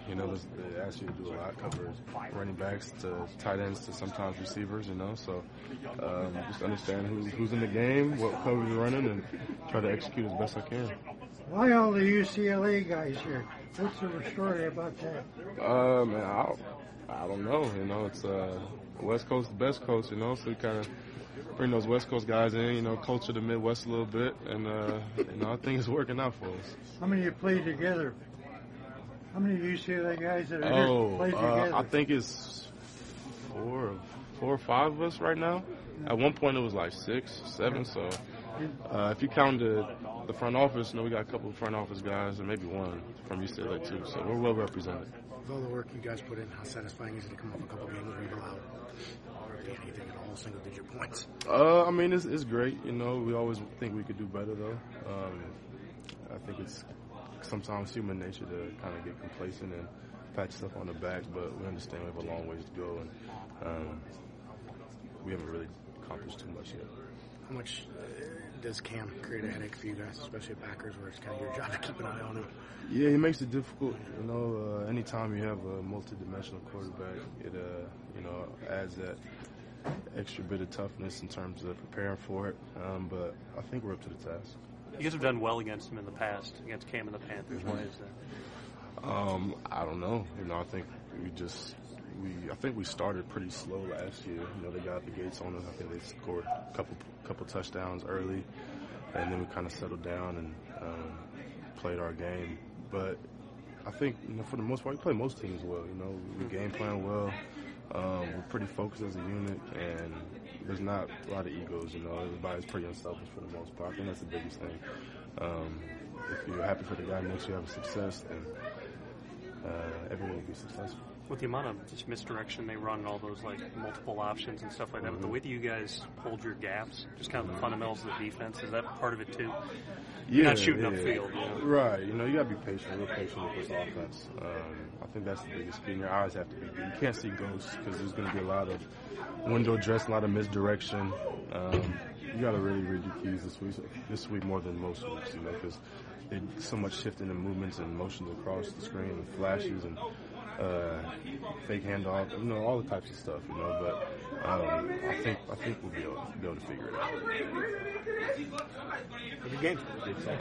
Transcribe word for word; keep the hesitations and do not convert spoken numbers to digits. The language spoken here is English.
You know, this- they ask you to do a lot, cover running backs to tight ends to sometimes receivers, you know. So um, just understand who, who's in the game, what coverage you're running, and try to execute as best I can. Why all the U C L A guys here? What's the story about that? Uh, man, I don't, I don't know. You know, it's uh, West Coast, the best coast, you know, so we kind of bring those West Coast guys in, you know, culture the Midwest a little bit, and, uh, you know, I think it's working out for us. How many of you played together? How many U C L A guys that are Oh, here played uh, together? I think it's four, four or five of us right now. At one point, it was like six, seven. So, uh, if you count the, the front office, you know, we got a couple of front office guys, and maybe one from U C L A too. So we're well represented. With all the work you guys put in, how satisfying is it to come off a couple games where you've allowed hardly anything at all, single-digit points? Uh, I mean, it's it's great. You know, we always think we could do better though. Um, I think it's sometimes human nature to kind of get complacent and pat yourself on the back, but we understand we have a long ways to go, and um, we haven't really accomplished too much yet. How much uh, does Cam create a headache for you guys, especially at backers, where it's kind of your job to keep an eye on him? Yeah, he makes it difficult. You know, uh, anytime you have a multi-dimensional quarterback, it uh, you know adds that extra bit of toughness in terms of preparing for it. Um, but I think we're up to the task. You guys have done well against him in the past, against Cam and the Panthers. Why is that? Um, I don't know. You know, I think we just we I think we started pretty slow last year. You know, they got the gates on us. I think they scored a couple couple touchdowns early, and then we kind of settled down and um, played our game. But I think, you know, for the most part, we play most teams well. You know, we game plan well. Um, we're pretty focused as a unit, and there's not a lot of egos. You know, everybody's pretty unselfish for the most part. I think that's the biggest thing. Um, if you're happy for the guy next to you having success, then uh, everyone will be successful. With the amount of just misdirection they run and all those like multiple options and stuff like that, Mm-hmm. with the way that you guys hold your gaps, just kind of the fundamentals of the defense, is that part of it too? You're Yeah, not shooting yeah. upfield, you know? Right. You know, you got to be patient, real patient with this offense. Um, I think that's the biggest key. And your eyes have to be good. You can't see ghosts because there's going to be a lot of window dress, a lot of misdirection. Um, you got to really read your keys this week, this week more than most weeks, you know, because there's so much shifting in movements and motions across the screen and flashes and uh, fake handoff, you know, all the types of stuff, you know. But um, I think I think we'll be able, be able to figure it out. Good game.